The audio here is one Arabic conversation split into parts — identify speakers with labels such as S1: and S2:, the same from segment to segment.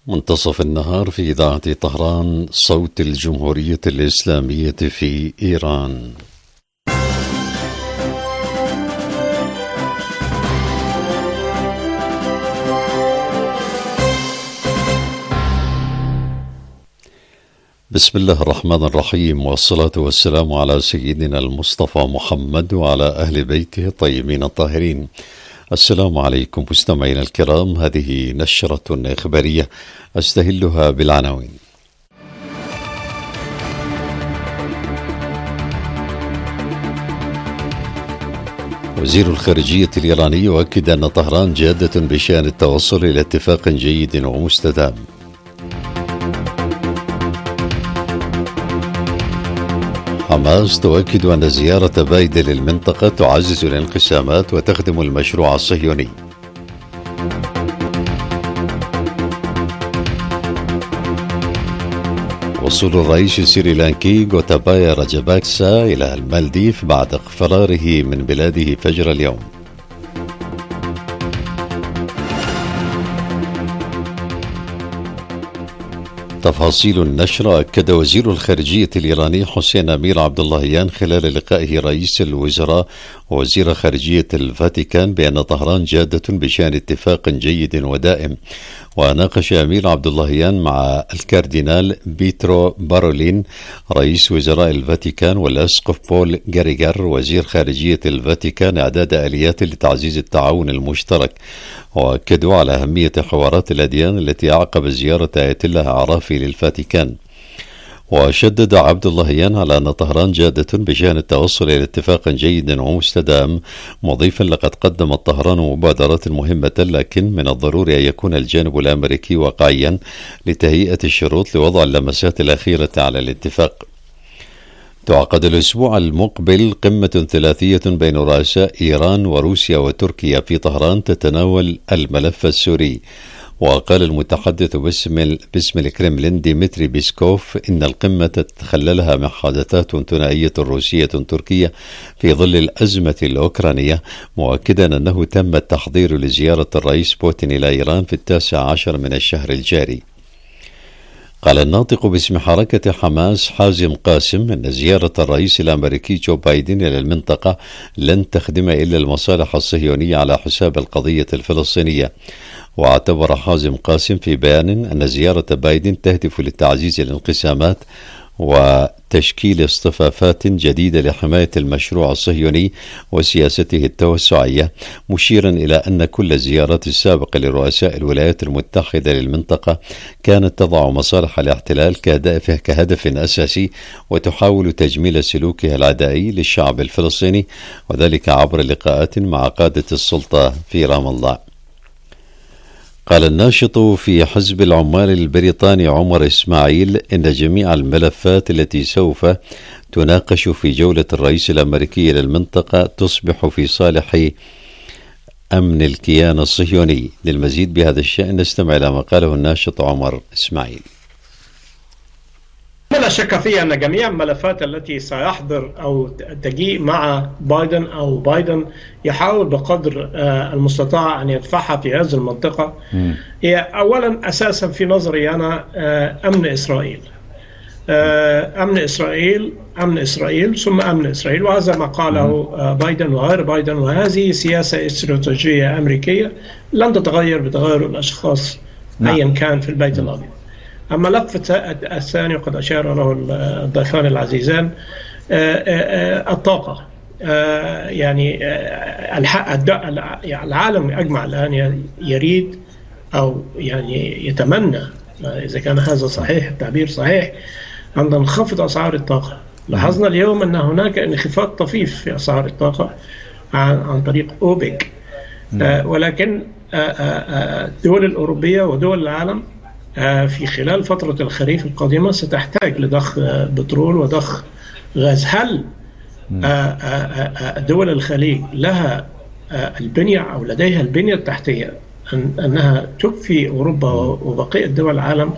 S1: منتصف النهار في إذاعة طهران، صوت الجمهورية الإسلامية في إيران. بسم الله الرحمن الرحيم، والصلاة والسلام على سيدنا المصطفى محمد وعلى أهل بيته الطيبين الطاهرين. السلام عليكم مستمعينا الكرام، هذه نشرة إخبارية أستهلها بالعناوين. وزير الخارجية الإيراني يؤكد أن طهران جادة بشأن التوصل إلى اتفاق جيد ومستدام. حماس تؤكد أن زيارة بايدن للمنطقة تعزز الانقسامات وتخدم المشروع الصهيوني. وصول الرئيس السريلانكي غوتابايا راجاباكسا إلى المالديف بعد فراره من بلاده فجر اليوم. تفاصيل النشر. أكد وزير الخارجية الإيراني حسين أمير عبد اللهيان خلال لقائه رئيس الوزراء ووزير خارجية الفاتيكان بأن طهران جادة بشأن اتفاق جيد ودائم. وناقش أمير عبد اللهيان مع الكاردينال بيترو بارولين رئيس وزراء الفاتيكان والأسقف بول غاريغر وزير خارجية الفاتيكان إعداد آليات لتعزيز التعاون المشترك، وأكدوا على أهمية حوارات الأديان التي أعقب زيارة آية الله عرافي للفاتيكان. وشدد عبد اللهيان على أن طهران جادة بشأن التوصل إلى اتفاق جيد ومستدام، مضيفا لقد قدمت طهران مبادرات مهمة، لكن من الضروري أن يكون الجانب الأمريكي واقعيا لتهيئة الشروط لوضع اللمسات الأخيرة على الاتفاق. تعقد الأسبوع المقبل قمة ثلاثية بين رؤساء إيران وروسيا وتركيا في طهران تتناول الملف السوري. وقال المتحدث باسم الكرملين ديمتري بيسكوف إن القمة تتخللها محادثات ثنائية روسية تركية في ظل الأزمة الأوكرانية، مؤكدا أنه تم التحضير لزيارة الرئيس بوتين إلى إيران في 19 من الشهر الجاري. قال الناطق باسم حركة حماس حازم قاسم أن زيارة الرئيس الأمريكي جو بايدن إلى المنطقة لن تخدم إلا المصالح الصهيونية على حساب القضية الفلسطينية. واعتبر حازم قاسم في بيان أن زيارة بايدن تهدف لتعزيز الانقسامات وتشكيل اصطفافات جديدة لحماية المشروع الصهيوني وسياسته التوسعية، مشيرا إلى أن كل الزيارات السابقة لرؤساء الولايات المتحدة للمنطقة كانت تضع مصالح الاحتلال كهدف أساسي وتحاول تجميل سلوكها العدائي للشعب الفلسطيني، وذلك عبر لقاءات مع قادة السلطة في رام الله. قال الناشط في حزب العمال البريطاني عمر إسماعيل إن جميع الملفات التي سوف تناقش في جولة الرئيس الأمريكي للمنطقة تصبح في صالح أمن الكيان الصهيوني. للمزيد بهذا الشأن نستمع إلى ما قاله الناشط عمر إسماعيل.
S2: لا شك في أن جميع الملفات التي سيحضر أو تجيء مع بايدن أو بايدن يحاول بقدر المستطاع أن يدفعها في هذه المنطقة هي أولا أساسا في نظري أنا أمن إسرائيل. أمن إسرائيل ثم أمن إسرائيل، وهذا ما قاله بايدن وغير بايدن، وهذه سياسة استراتيجية أمريكية لن تتغير بتغير الأشخاص أيا كان في البيت الأبيض. الملف الثاني وقد أشار له الضيفان العزيزان الطاقة. يعني العالم أجمع الآن يريد أو يعني يتمنى، إذا كان هذا صحيح التعبير صحيح، أن تنخفض أسعار الطاقة. لاحظنا اليوم أن هناك انخفاض طفيف في أسعار الطاقة عن طريق أوبك، ولكن الدول الأوروبية ودول العالم في خلال فترة الخريف القادمة ستحتاج لضخ بترول وضخ غاز. هل دول الخليج لها البنية أو لديها البنية التحتية أنها تكفي أوروبا وبقية دول العالم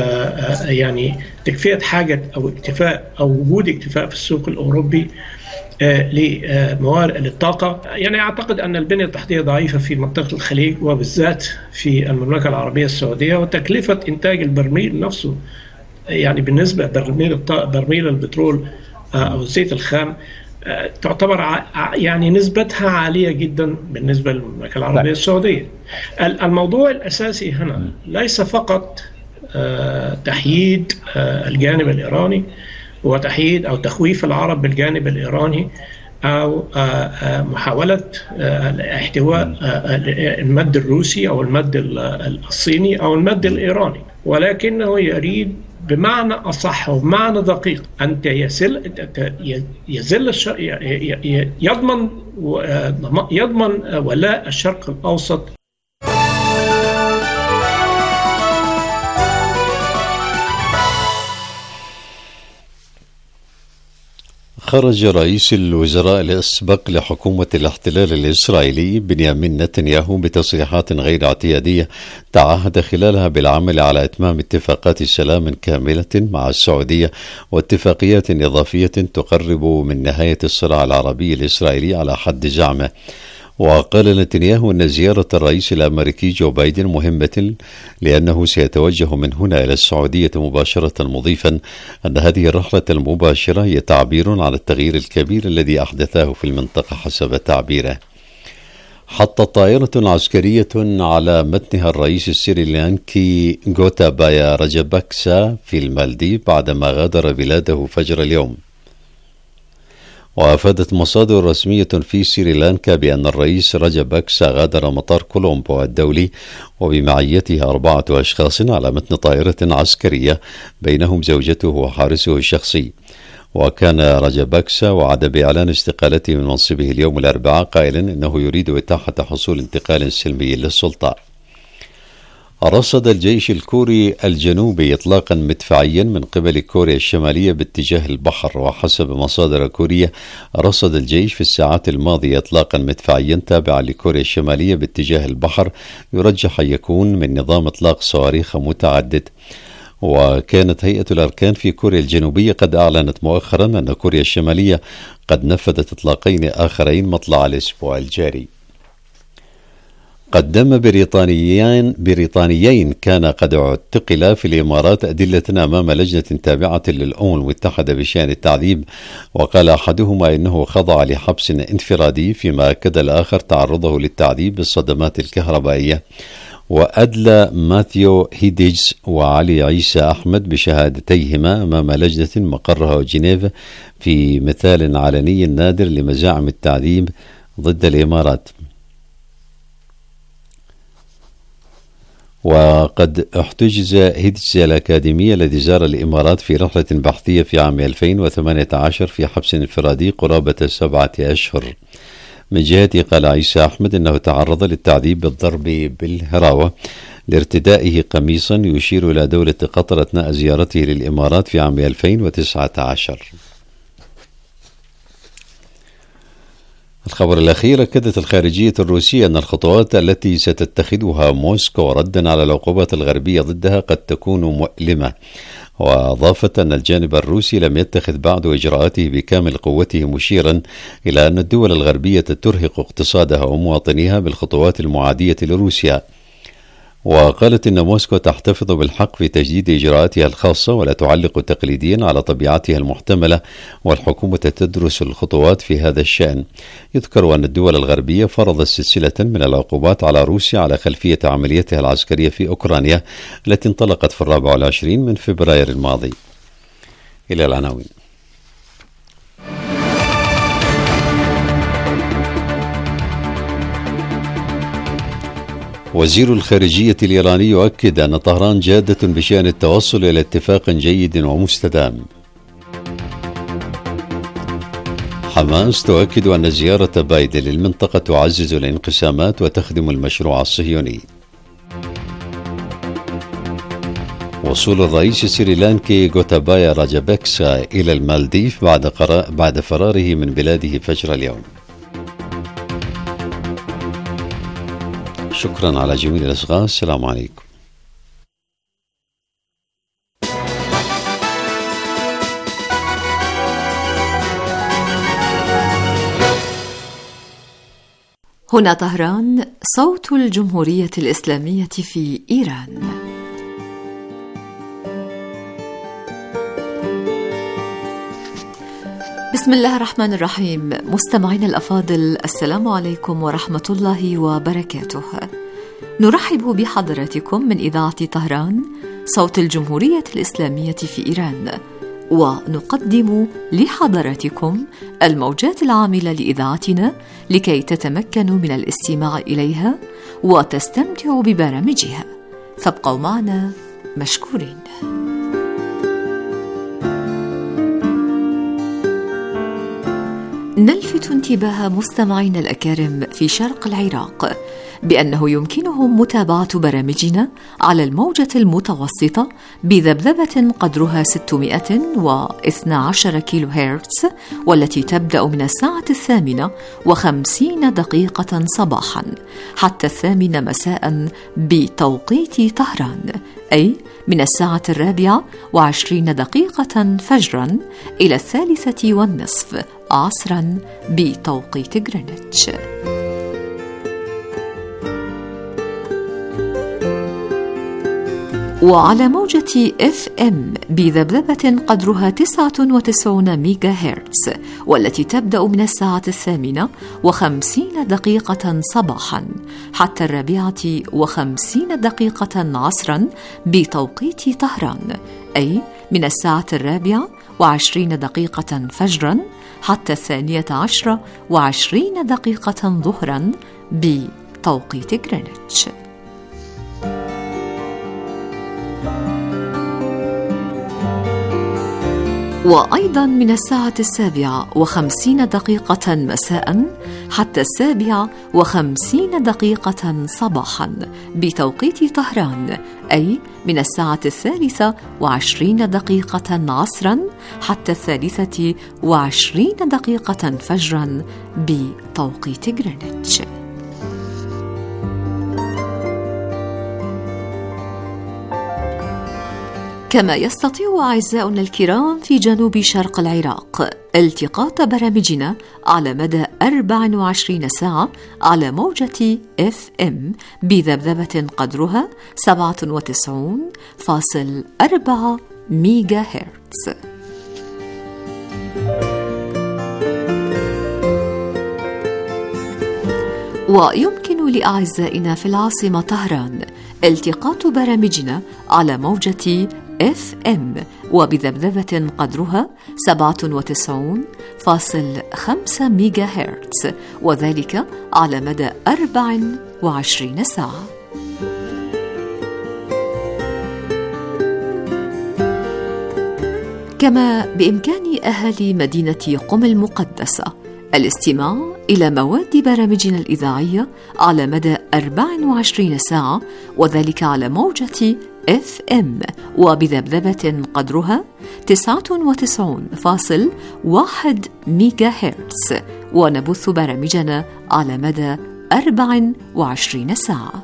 S2: يعني تكفية حاجة أو اكتفاء أو وجود اكتفاء في السوق الأوروبي للطاقة. يعني أعتقد أن البنية التحتية ضعيفة في منطقة الخليج وبالذات في المملكة العربية السعودية، وتكلفة إنتاج البرميل نفسه يعني بالنسبة برميل البترول أو الزيت الخام تعتبر يعني نسبتها عالية جدا بالنسبة للمملكة العربية السعودية. الموضوع الأساسي هنا ليس فقط تحييد الجانب الإيراني وتحييد أو تخويف العرب بالجانب الإيراني أو محاولة احتواء المد الروسي أو المد الصيني أو المد الإيراني، ولكنه يريد بمعنى أصح وبمعنى دقيق أن يضمن ولاء الشرق الأوسط.
S1: خرج رئيس الوزراء الأسبق لحكومة الاحتلال الإسرائيلي بنيامين نتنياهو بتصريحات غير اعتيادية تعهد خلالها بالعمل على إتمام اتفاقات سلام كاملة مع السعودية واتفاقيات إضافية تقرب من نهاية الصراع العربي الإسرائيلي على حد زعمه. وقال نتنياهو أن زيارة الرئيس الأمريكي جو بايدن مهمة لأنه سيتوجه من هنا إلى السعودية مباشرة، مضيفا أن هذه الرحلة المباشرة هي تعبير على التغيير الكبير الذي أحدثه في المنطقة حسب تعبيره. حطت طائرة عسكرية على متنها الرئيس السريلانكي غوتابايا راجاباكسا في المالديف بعدما غادر بلاده فجر اليوم. وأفادت مصادر رسمية في سريلانكا بأن الرئيس راجاباكسا غادر مطار كولومبو الدولي وبمعيته 4 أشخاص على متن طائرة عسكرية بينهم زوجته وحارسه الشخصي. وكان راجاباكسا وعد بإعلان استقالته من منصبه اليوم الأربعاء قائلا إنه يريد إتاحة حصول انتقال سلمي للسلطة. رصد الجيش الكوري الجنوبي إطلاقا مدفعيا من قبل كوريا الشمالية باتجاه البحر. وحسب مصادر كورية رصد الجيش في الساعات الماضية إطلاقا مدفعيا تابعا لكوريا الشمالية باتجاه البحر يرجح أن يكون من نظام إطلاق صواريخ متعدد. وكانت هيئة الأركان في كوريا الجنوبية قد أعلنت مؤخرا أن كوريا الشمالية قد نفذت إطلاقين آخرين مطلع الأسبوع الجاري. قدم بريطانيين كان قد اعتقلا في الإمارات أدلة أمام لجنة تابعة للأمم المتحدة بشأن التعذيب، وقال أحدهما إنه خضع لحبس انفرادي، فيما أكد الآخر تعرضه للتعذيب بالصدمات الكهربائية. وأدلى ماثيو هيديجز وعلي عيسى أحمد بشهادتيهما أمام لجنة مقرها جنيف في مثال علني نادر لمزاعم التعذيب ضد الإمارات. وقد احتجز هيديجز الأكاديمي الذي زار الإمارات في رحلة بحثية في عام 2018 في حبس انفرادي قرابة 7 أشهر. من جهته قال عيسى أحمد أنه تعرض للتعذيب بالضرب بالهراوة لارتدائه قميصا يشير إلى دولة قطر أثناء زيارته للإمارات في عام 2019. الخبر الأخير: أكدت الخارجية الروسية أن الخطوات التي ستتخذها موسكو ردا على العقوبات الغربية ضدها قد تكون مؤلمة. وأضافت أن الجانب الروسي لم يتخذ بعد إجراءاته بكامل قوته، مشيرا إلى أن الدول الغربية ترهق اقتصادها ومواطنيها بالخطوات المعادية لروسيا. وقالت إن موسكو تحتفظ بالحق في تجديد إجراءاتها الخاصة ولا تعلق تقليديا على طبيعتها المحتملة، والحكومة تدرس الخطوات في هذا الشأن. يذكر أن الدول الغربية فرضت سلسلة من العقوبات على روسيا على خلفية عمليتها العسكرية في أوكرانيا التي انطلقت في 24 من فبراير الماضي. إلى العناوين. وزير الخارجية الإيراني يؤكد أن طهران جادة بشأن التوصل إلى اتفاق جيد ومستدام. حماس تؤكد أن زيارة بايدن للمنطقة تعزز الانقسامات وتخدم المشروع الصهيوني. وصول الرئيس السريلانكي غوتابايا راجاباكسا إلى المالديف بعد فراره من بلاده فجر اليوم. شكرا على جميل الأصغاء. السلام عليكم.
S3: هنا طهران، صوت الجمهورية الإسلامية في إيران. بسم الله الرحمن الرحيم. مستمعين الأفاضل، السلام عليكم ورحمة الله وبركاته. نرحب بحضراتكم من إذاعة طهران، صوت الجمهورية الإسلامية في إيران، ونقدم لحضراتكم الموجات العاملة لإذاعتنا لكي تتمكنوا من الاستماع إليها وتستمتعوا ببرامجها، فابقوا معنا مشكورين. نلفت انتباه مستمعينا الأكارم في شرق العراق بأنه يمكنهم متابعة برامجنا على الموجة المتوسطة بذبذبة قدرها 612 كيلو هرتز، والتي تبدأ من الساعة 8:50 صباحا حتى 8 مساء بتوقيت طهران، أي من الساعة 4:20 فجرا إلى 3:30 عصرا بتوقيت غرينتش. وعلى موجة FM بذبذبة قدرها 99 ميجا هرتز، والتي تبدأ من الساعة 8:50 صباحا حتى 4:50 عصرا بتوقيت طهران، أي من الساعة 4:20 فجرا حتى 12:20 ظهرا بتوقيت غرينتش. وأيضا من الساعة 7:50 مساء حتى 7:50 صباحا بتوقيت طهران، أي من الساعة 3:20 عصرا حتى 3:20 فجرا بتوقيت غرينتش. كما يستطيع أعزاؤنا الكرام في جنوب شرق العراق التقاط برامجنا على مدى 24 ساعة على موجة FM بذبذبة قدرها 97.4 ميجا هرتز. ويمكن لأعزائنا في العاصمة طهران التقاط برامجنا على موجة FM وبذبذبة قدرها 97.5 ميجا هرتز، وذلك على مدى 24 ساعة. كما بإمكان أهالي مدينة قم المقدسة الاستماع إلى مواد برامجنا الإذاعية على مدى 24 ساعة، وذلك على موجة FM وبذبذبة قدرها 99.1 ميجا هرتز، ونبث برامجنا على مدى 24 ساعة.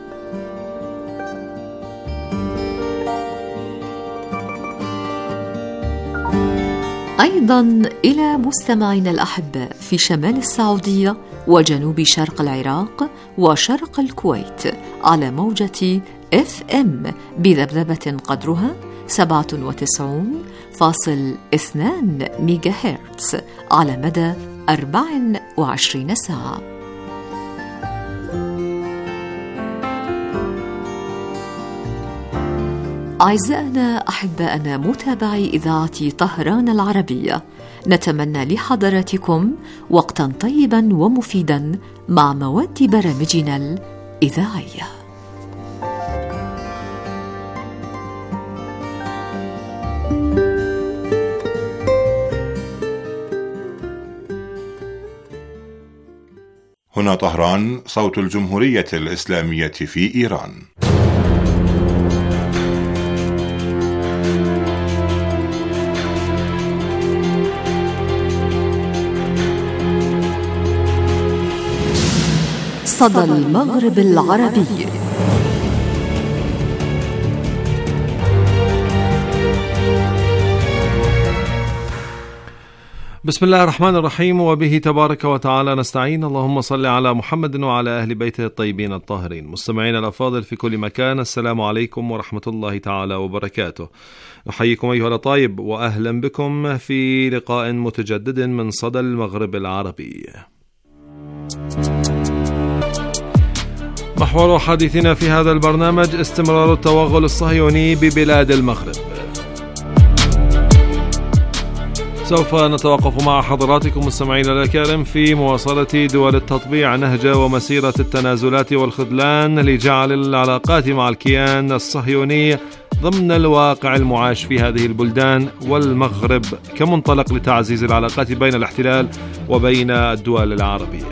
S3: أيضا إلى مستمعينا الأحباء في شمال السعودية وجنوب شرق العراق وشرق الكويت على موجة FM بذبذبة قدرها 97.2 ميجا هرتز على مدى 24 ساعة. أعزائنا أحبائنا متابعي إذاعة طهران العربية، نتمنى لحضراتكم وقتا طيبا ومفيدا مع مواد برامجنا الإذاعية.
S4: هنا طهران، صوت الجمهورية الإسلامية في إيران.
S3: صدى المغرب العربي.
S5: بسم الله الرحمن الرحيم، وبه تبارك وتعالى نستعين. اللهم صل على محمد وعلى أهل بيته الطيبين الطاهرين. مستمعين الأفاضل في كل مكان، السلام عليكم ورحمة الله تعالى وبركاته. نحييكم أيها الأطايب وأهلا بكم في لقاء متجدد من صدى المغرب العربي. محور حديثنا في هذا البرنامج استمرار التوغل الصهيوني ببلاد المغرب. سوف نتوقف مع حضراتكم مستمعين الأكارم في مواصلة دول التطبيع نهج ومسيرة التنازلات والخذلان لجعل العلاقات مع الكيان الصهيوني ضمن الواقع المعاش في هذه البلدان والمغرب كمنطلق لتعزيز العلاقات بين الاحتلال وبين الدول العربية.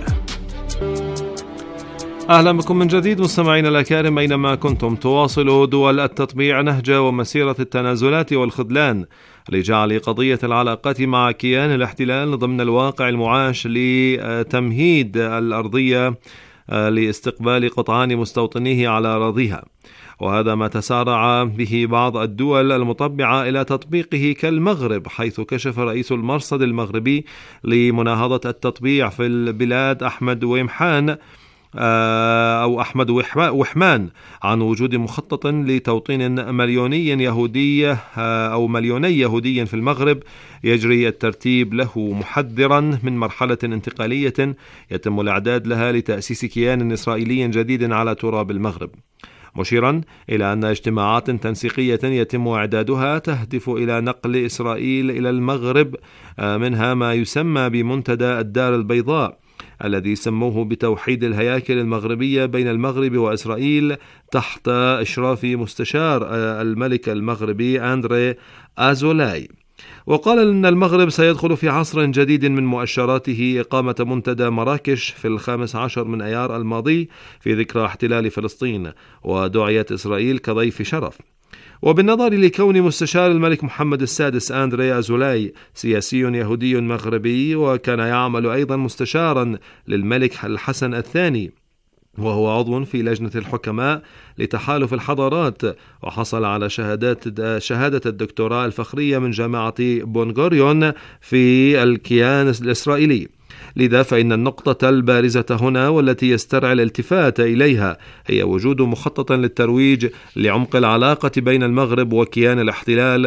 S5: أهلا بكم من جديد مستمعين الأكارم أينما كنتم. تواصل دول التطبيع نهج ومسيرة التنازلات والخذلان لجعل قضية العلاقات مع كيان الاحتلال ضمن الواقع المعاش لتمهيد الأرضية لاستقبال قطعان مستوطنيه على أراضيها، وهذا ما تسارع به بعض الدول المطبعة إلى تطبيقه كالمغرب، حيث كشف رئيس المرصد المغربي لمناهضة التطبيع في البلاد أحمد وحمان عن وجود مخطط لتوطين مليوني يهودي في المغرب يجري الترتيب له، محذرا من مرحلة انتقالية يتم الإعداد لها لتأسيس كيان إسرائيلي جديد على تراب المغرب، مشيرا إلى أن اجتماعات تنسيقية يتم إعدادها تهدف إلى نقل إسرائيل إلى المغرب، منها ما يسمى بمنتدى الدار البيضاء الذي سموه بتوحيد الهياكل المغربية بين المغرب وإسرائيل تحت إشراف مستشار الملك المغربي أندري أزولاي. وقال إن المغرب سيدخل في عصر جديد من مؤشراته إقامة منتدى مراكش في 15 من أيار الماضي في ذكرى احتلال فلسطين، ودعيت إسرائيل كضيف شرف. وبالنظر لكون مستشار الملك محمد السادس أندري أزولاي سياسي يهودي مغربي، وكان يعمل أيضا مستشارا للملك الحسن الثاني، وهو عضو في لجنة الحكماء لتحالف الحضارات، وحصل على شهادة الدكتوراه الفخرية من جامعة بونغوريون في الكيان الإسرائيلي. لذا فإن النقطة البارزة هنا والتي يسترعي الالتفات إليها هي وجود مخطط للترويج لعمق العلاقة بين المغرب وكيان الاحتلال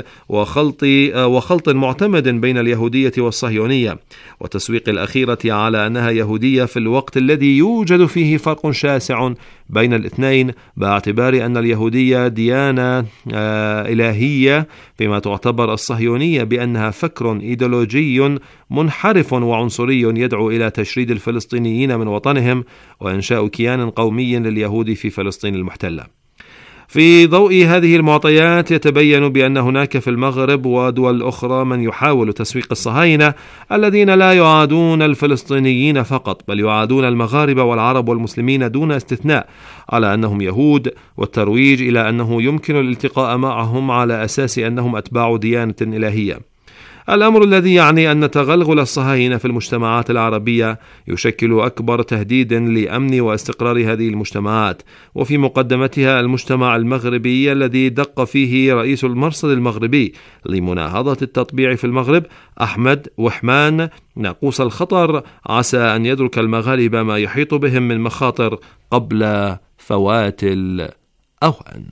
S5: وخلط معتمد بين اليهودية والصهيونية، وتسويق الأخيرة على أنها يهودية في الوقت الذي يوجد فيه فرق شاسع بين الاثنين، باعتبار أن اليهودية ديانة إلهية، فيما تعتبر الصهيونية بأنها فكر إيديولوجي منحرف وعنصري يدعو إلى تشريد الفلسطينيين من وطنهم وإنشاء كيان قومي لليهود في فلسطين المحتلة. في ضوء هذه المعطيات يتبين بأن هناك في المغرب ودول أخرى من يحاول تسويق الصهاينة الذين لا يعادون الفلسطينيين فقط، بل يعادون المغاربة والعرب والمسلمين دون استثناء على أنهم يهود، والترويج إلى أنه يمكن الالتقاء معهم على أساس أنهم أتباع ديانة إلهية. الأمر الذي يعني أن تغلغل الصهاينة في المجتمعات العربية يشكل أكبر تهديد لأمن واستقرار هذه المجتمعات، وفي مقدمتها المجتمع المغربي الذي دق فيه رئيس المرصد المغربي لمناهضة التطبيع في المغرب أحمد وحمان ناقوس الخطر، عسى أن يدرك المغاربة ما يحيط بهم من مخاطر قبل فوات الأوان.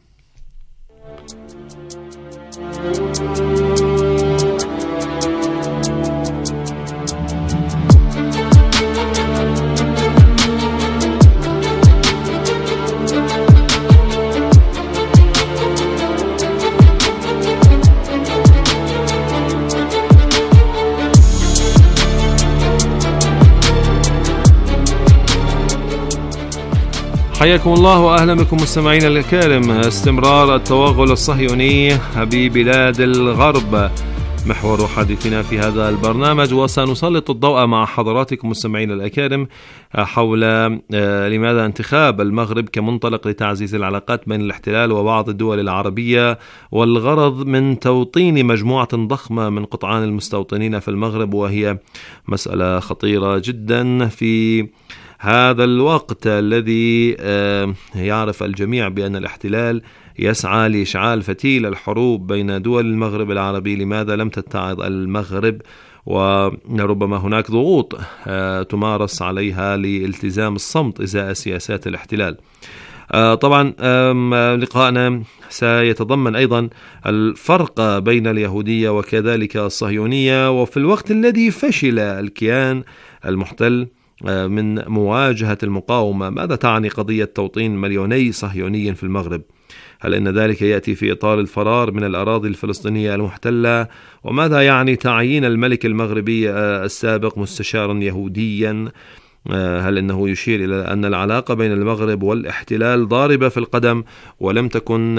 S5: حياكم الله وأهلا بكم مستمعين الكرام. استمرار التوغل الصهيوني ببلاد الغرب محور حديثنا في هذا البرنامج، وسنسلط الضوء مع حضراتكم مستمعين الأكارم حول لماذا انتخاب المغرب كمنطلق لتعزيز العلاقات بين الاحتلال وبعض الدول العربية، والغرض من توطين مجموعة ضخمة من قطعان المستوطنين في المغرب، وهي مسألة خطيرة جدا في هذا الوقت الذي يعرف الجميع بأن الاحتلال يسعى لإشعال فتيل الحروب بين دول المغرب العربي. لماذا لم تتعظ المغرب وربما هناك ضغوط تمارس عليها لالتزام الصمت إزاء سياسات الاحتلال. طبعا لقاءنا سيتضمن أيضا الفرق بين اليهودية وكذلك الصهيونية، وفي الوقت الذي فشل الكيان المحتل من مواجهة المقاومة ماذا تعني قضية توطين مليوني صهيوني في المغرب؟ هل إن ذلك يأتي في إطار الفرار من الأراضي الفلسطينية المحتلة؟ وماذا يعني تعيين الملك المغربي السابق مستشارا يهوديا؟ هل إنه يشير إلى أن العلاقة بين المغرب والاحتلال ضاربة في القدم ولم تكن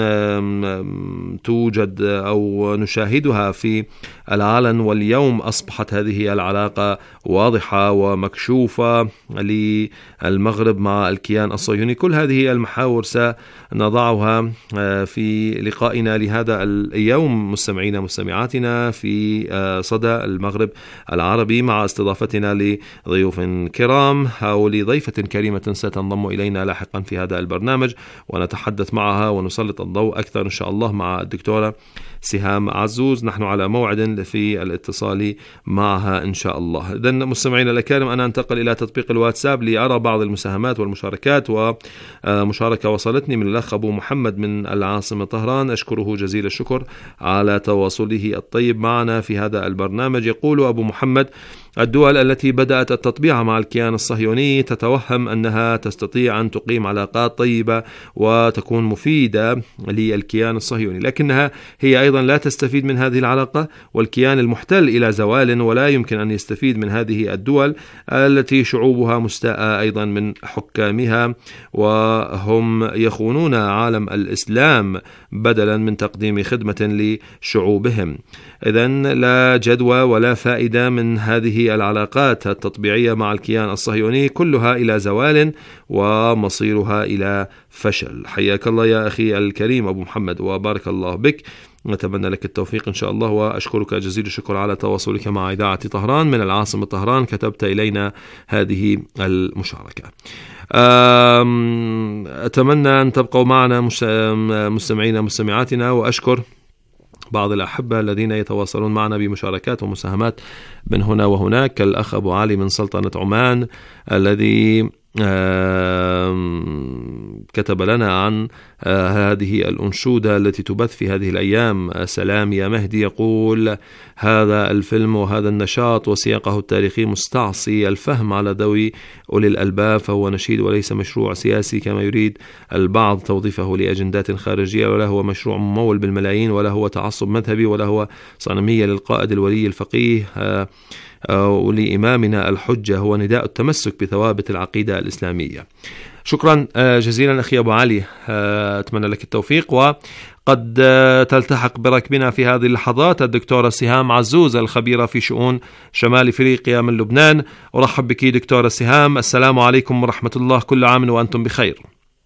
S5: توجد أو نشاهدها في العلن، واليوم أصبحت هذه العلاقة واضحة ومكشوفة للمغرب مع الكيان الصهيوني؟ كل هذه المحاور سنضعها في لقائنا لهذا اليوم مستمعينا مستمعاتنا في صدى المغرب العربي، مع استضافتنا لضيوف كرام أو لضيفة كريمة ستنضم إلينا لاحقا في هذا البرنامج ونتحدث معها ونسلط الضوء أكثر إن شاء الله مع الدكتورة سهام عزوز. نحن على موعد في الاتصال معها إن شاء الله. إذن مستمعينا الكرام، أنا أنتقل إلى تطبيق الواتساب لأرى بعض المساهمات والمشاركات، ومشاركة وصلتني من الأخ أبو محمد من العاصمة طهران، أشكره جزيل الشكر على تواصله الطيب معنا في هذا البرنامج. يقول أبو محمد: الدول التي بدأت التطبيع مع الكيان الصهيوني تتوهم أنها تستطيع أن تقيم علاقات طيبة وتكون مفيدة للكيان الصهيوني، لكنها هي أيضا لا تستفيد من هذه العلاقة، والكيان المحتل إلى زوال، ولا يمكن أن يستفيد من هذه الدول التي شعوبها مستاءة أيضا من حكامها، وهم يخونون عالم الإسلام بدلا من تقديم خدمة لشعوبهم. إذن لا جدوى ولا فائدة من هذه العلاقات التطبيعية مع الكيان الصهيوني، كلها إلى زوال ومصيرها إلى فشل. حياك الله يا أخي الكريم أبو محمد وبارك الله بك، نتمنى لك التوفيق إن شاء الله، وأشكرك جزيل الشكر على تواصلك مع إذاعة طهران من العاصمة طهران. كتبت إلينا هذه المشاركة. أتمنى أن تبقوا معنا مستمعينا مستمعاتنا، وأشكر بعض الأحبة الذين يتواصلون معنا بمشاركات ومساهمات من هنا وهناك، كالأخ أبو علي من سلطنة عمان الذي كتب لنا عن هذه الأنشودة التي تبث في هذه الأيام: سلام يا مهدي. يقول: هذا الفيلم وهذا النشاط وسياقه التاريخي مستعصي الفهم على ذوي أولي الألباب، فهو نشيد وليس مشروع سياسي كما يريد البعض توظيفه لأجندات خارجية، ولا هو مشروع ممول بالملايين، ولا هو تعصب مذهبي، ولا هو صنمية للقائد الولي الفقيه ولإمامنا الحجة، هو نداء التمسك بثوابت العقيدة الإسلامية. شكرا جزيلا أخي أبو علي، أتمنى لك التوفيق. وقد تلتحق بركبنا في هذه اللحظات الدكتورة سهام عزوز الخبيرة في شؤون شمال أفريقيا من لبنان. أرحب بك دكتورة سهام، السلام عليكم ورحمة الله، كل عام وأنتم بخير.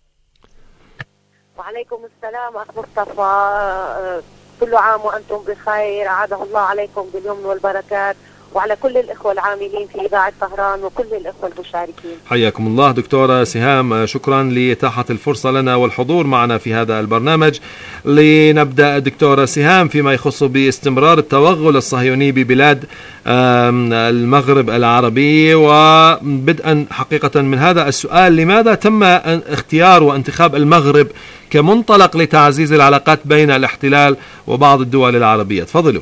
S6: وعليكم السلام أخ مصطفى، كل عام وأنتم بخير، أعاده الله عليكم باليمن والبركات، وعلى كل الإخوة العاملين في إذاعة طهران وكل الإخوة المشاركين.
S5: حياكم الله دكتورة سهام، شكرا لإتاحة الفرصة لنا والحضور معنا في هذا البرنامج. لنبدأ دكتورة سهام فيما يخص باستمرار التوغل الصهيوني ببلاد المغرب العربي، وبدءا حقيقة من هذا السؤال: لماذا تم اختيار وانتخاب المغرب كمنطلق لتعزيز العلاقات بين الاحتلال وبعض الدول العربية؟ تفضلوا.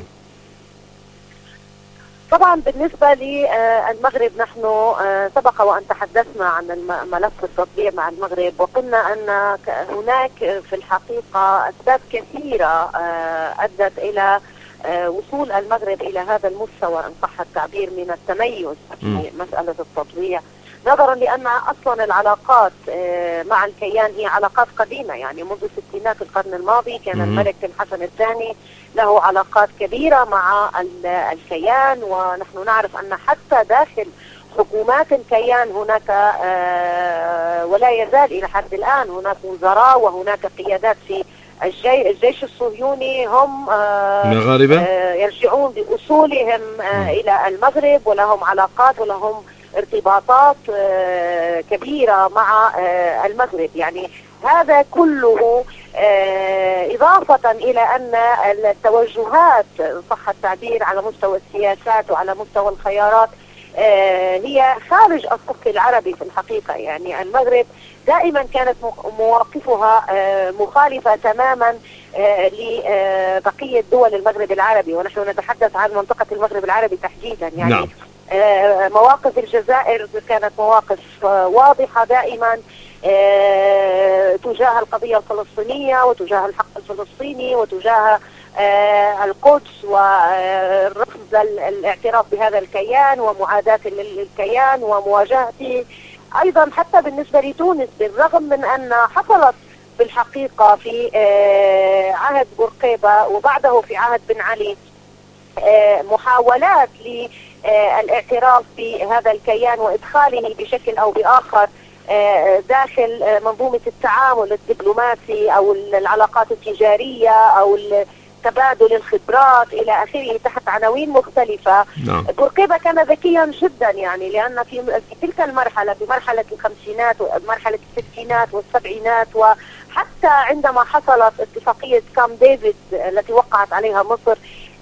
S6: طبعا بالنسبة للمغرب نحن سبق وأن تحدثنا عن ملف التطبيع مع المغرب، وقلنا أن هناك في الحقيقة أسباب كثيرة أدت إلى وصول المغرب إلى هذا المستوى إن صح التعبير من التميز في مسألة التطبيع، نظرا لأن أصلا العلاقات مع الكيان هي علاقات قديمة، يعني منذ ستينات القرن الماضي كان الملك الحسن الثاني له علاقات كبيرة مع الكيان، ونحن نعرف أن حتى داخل حكومات الكيان هناك ولا يزال إلى حد الآن هناك وزراء وهناك قيادات في الجيش الصهيوني هم
S5: مغاربة
S6: يرجعون بأصولهم إلى المغرب، ولهم علاقات ولهم ارتباطات كبيرة مع المغرب. يعني هذا كله إضافة إلى أن التوجهات صح التعبير على مستوى السياسات وعلى مستوى الخيارات هي خارج الصف العربي في الحقيقة. يعني المغرب دائما كانت مواقفها مخالفة تماما لبقية دول المغرب العربي، ونحن نتحدث عن منطقة المغرب العربي تحديدا. يعني نعم. مواقف الجزائر كانت مواقف واضحة دائما تجاه القضية الفلسطينية وتجاه الحق الفلسطيني وتجاه القدس ورفض الاعتراف بهذا الكيان ومعاداة الكيان ومواجهته. أيضا حتى بالنسبة لتونس، بالرغم من أن حصلت في الحقيقة في عهد بورقيبة وبعده في عهد بن علي محاولات للاعتراف بهذا الكيان وإدخاله بشكل أو بآخر داخل منظومة التعامل الدبلوماسي أو العلاقات التجارية أو تبادل الخبرات إلى آخره تحت عناوين مختلفة. نعم. بورقيبة كان ذكيا جدا، يعني لأن في تلك المرحلة، في مرحلة الخمسينات ومرحلة الستينات والسبعينات، وحتى عندما حصلت اتفاقية كامب ديفيد التي وقعت عليها مصر،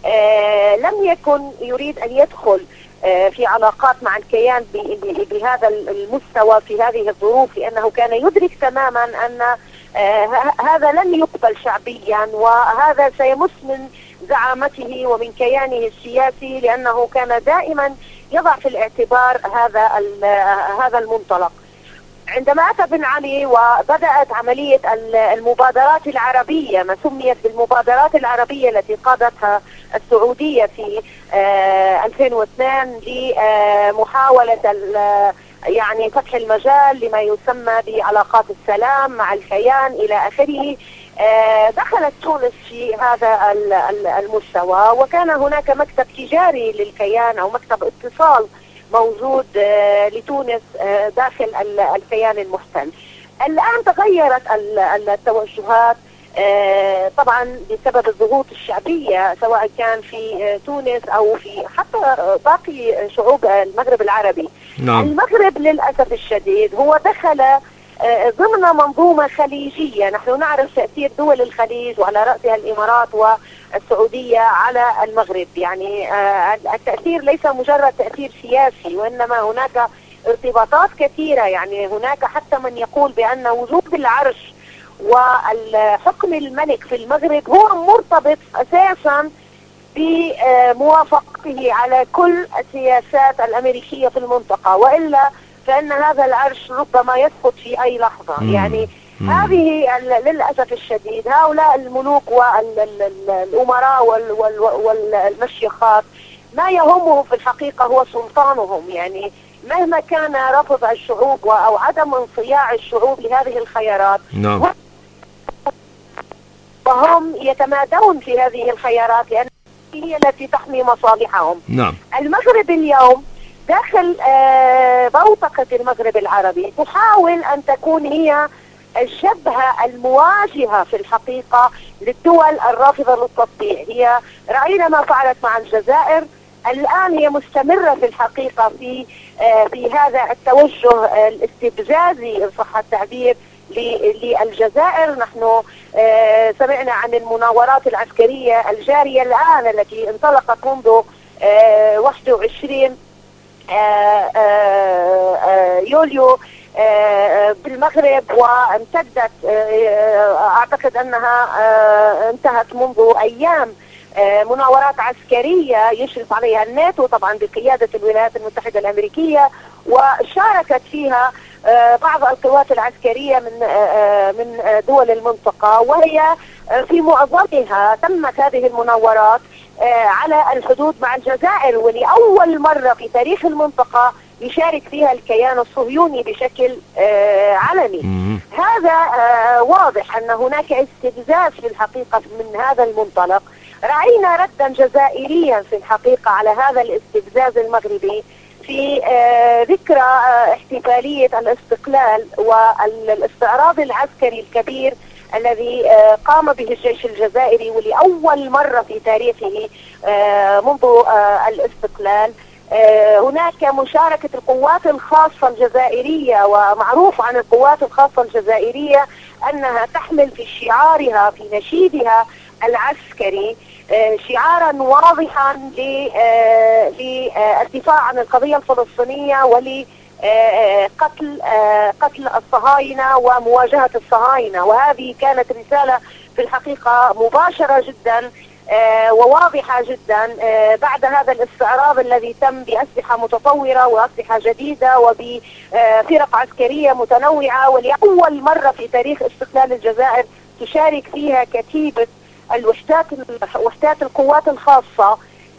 S6: لم يكن يريد أن يدخل في علاقات مع الكيان بهذا المستوى في هذه الظروف، لأنه كان يدرك تماما أن هذا لن يقبل شعبيا، وهذا سيمس من زعامته ومن كيانه السياسي، لأنه كان دائما يضع في الاعتبار هذا المنطلق. عندما أتى بن علي وبدأت عملية المبادرات العربية، ما سميت بالمبادرات العربية التي قادتها السعودية في 2002 لمحاولة يعني فتح المجال لما يسمى بعلاقات السلام مع الكيان إلى آخره، دخلت تونس في هذا المستوى، وكان هناك مكتب تجاري للكيان أو مكتب اتصال موجود لتونس داخل الكيان المحتل. الآن تغيرت التوجهات طبعا بسبب الضغوط الشعبية، سواء كان في تونس أو في حتى باقي شعوب المغرب العربي. نعم. المغرب للأسف الشديد هو دخل ضمن منظومة خليجية. نحن نعرف تأثير دول الخليج وعلى رأسها الإمارات والسعودية على المغرب، يعني التأثير ليس مجرد تأثير سياسي، وإنما هناك ارتباطات كثيرة. يعني هناك حتى من يقول بأن وجود العرش وحكم الملك في المغرب هو مرتبط أساسا بموافقته على كل السياسات الأمريكية في المنطقة، وإلا فإن هذا العرش ربما يسقط في أي لحظة. يعني هذه للأسف الشديد هؤلاء الملوك والأمراء والمشيخات ما يهمهم في الحقيقة هو سلطانهم. يعني مهما كان رفض الشعوب أو عدم انصياع الشعوب لهذه الخيارات، نعم، وهم يتمادون في هذه الخيارات لأن هي التي تحمي مصالحهم. نعم. المغرب اليوم داخل بوتقة المغرب العربي تحاول أن تكون هي الجبهة المواجهة في الحقيقة للدول الرافضة للتطبيع. هي رأينا ما فعلت مع الجزائر، الآن هي مستمرة في الحقيقة في هذا التوجه الاستفزازي إن صح التعبير للجزائر. نحن سمعنا عن المناورات العسكرية الجارية الآن التي انطلقت منذ 21 يوليو بالمغرب وامتدت، أعتقد أنها انتهت منذ أيام، مناورات عسكرية يشرف عليها الناتو طبعا بقيادة الولايات المتحدة الأمريكية، وشاركت فيها بعض القوات العسكرية من دول المنطقة، وهي في معظمها تمت هذه المناورات على الحدود مع الجزائر، ولأول مرة في تاريخ المنطقة يشارك فيها الكيان الصهيوني بشكل علني. هذا واضح أن هناك استفزاز في الحقيقة من هذا المنطلق. رأينا ردا جزائريا في الحقيقة على هذا الاستفزاز المغربي في ذكرى احتفالية الاستقلال والاستعراض العسكري الكبير الذي قام به الجيش الجزائري، ولأول مرة في تاريخه منذ الاستقلال هناك مشاركة القوات الخاصة الجزائرية. ومعروف عن القوات الخاصة الجزائرية أنها تحمل في شعارها في نشيدها العسكري شعارا واضحا للدفاع عن القضية الفلسطينية قتل الصهاينة ومواجهة الصهاينة. وهذه كانت رسالة في الحقيقة مباشرة جدا وواضحة جدا بعد هذا الاستعراض الذي تم بأسلحة متطورة وأسلحة جديدة وبفرق عسكرية متنوعة، ولأول مرة في تاريخ استقلال الجزائر تشارك فيها كتيبة وحدات القوات الخاصة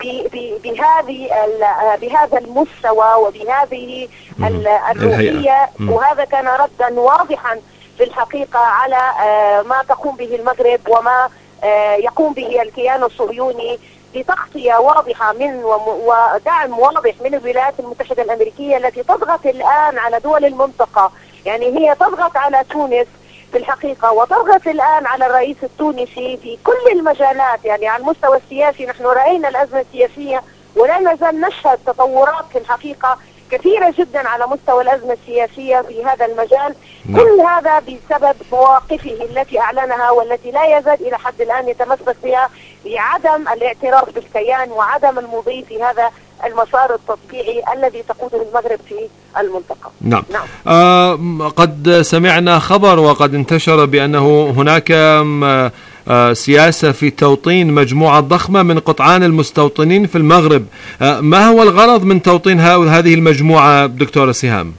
S6: بهذا المستوى وبهذه الروحية. وهذا كان ردا واضحا في الحقيقة على ما تقوم به المغرب وما يقوم به الكيان الصهيوني بتغطية واضحة ودعم واضح من الولايات المتحدة الأمريكية التي تضغط الآن على دول المنطقة. يعني هي تضغط على تونس في الحقيقة وتضغط الآن على الرئيس التونسي في كل المجالات. يعني على المستوى السياسي نحن رأينا الأزمة السياسية ولا نزال نشهد تطورات في الحقيقة كثيرة جدا على مستوى الأزمة السياسية في هذا المجال. كل هذا بسبب مواقفه التي أعلنها والتي لا يزال إلى حد الآن يتمسك بها بعدم الاعتراف بالكيان وعدم المضي في هذا المسار التطبيعي الذي تقوده المغرب في المنطقة.
S5: نعم. قد سمعنا خبر وقد انتشر بأنه هناك سياسة في توطين مجموعة ضخمة من قطعان المستوطنين في المغرب. ما هو الغرض من توطين هذه المجموعة دكتورة سهام؟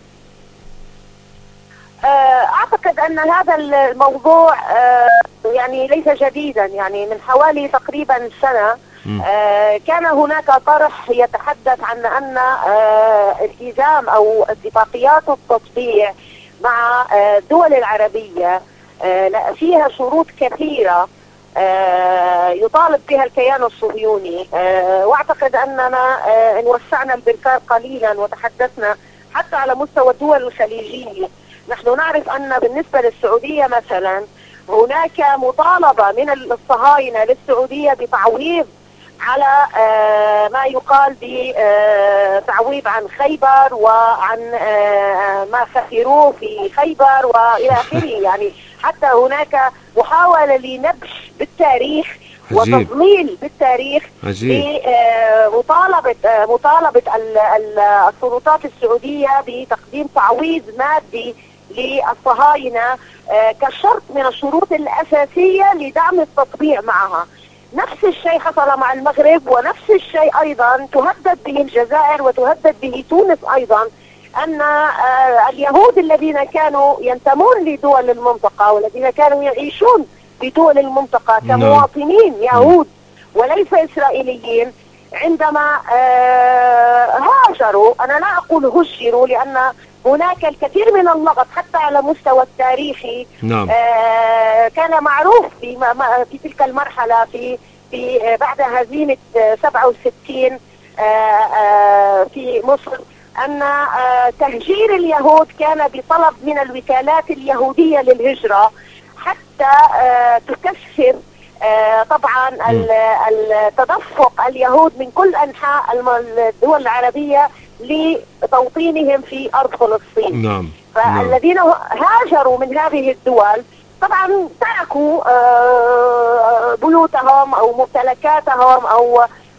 S6: أعتقد أن هذا الموضوع يعني ليس جديدا. يعني من حوالي تقريبا سنة كان هناك طرح يتحدث عن أن التزام أو اتفاقيات التطبيع مع الدول العربية فيها شروط كثيرة يطالب بها الكيان الصهيوني. واعتقد أننا إن وسعنا البركان قليلا وتحدثنا حتى على مستوى الدول الخليجية. نحن نعرف أن بالنسبة للسعودية مثلا هناك مطالبة من الصهاينة للسعودية بتعويض على ما يقال بتعويض عن خيبر وعن ما خسروه في خيبر وإلى آخره. يعني حتى هناك محاولة لنبش بالتاريخ وتضليل بالتاريخ مطالبة السلطات السعودية بتقديم تعويض مادي للصهاينة كشرط من الشروط الأساسية لدعم التطبيع معها. نفس الشيء حصل مع المغرب ونفس الشيء أيضا تهدد به الجزائر وتهدد به تونس أيضا، أن اليهود الذين كانوا ينتمون لدول المنطقة والذين كانوا يعيشون في دول المنطقة كمواطنين يهود وليس إسرائيليين عندما هاجروا، أنا لا أقول هجروا لأن هناك الكثير من اللغط حتى على مستوى التاريخي. كان معروف في تلك المرحلة في بعد هزيمة 67 في مصر أن تهجير اليهود كان بطلب من الوكالات اليهودية للهجرة حتى تكثر طبعا التدفق اليهود من كل أنحاء الدول العربية لتوطينهم في أرض فلسطين. فالذين هاجروا من هذه الدول طبعا تركوا بيوتهم أو ممتلكاتهم أو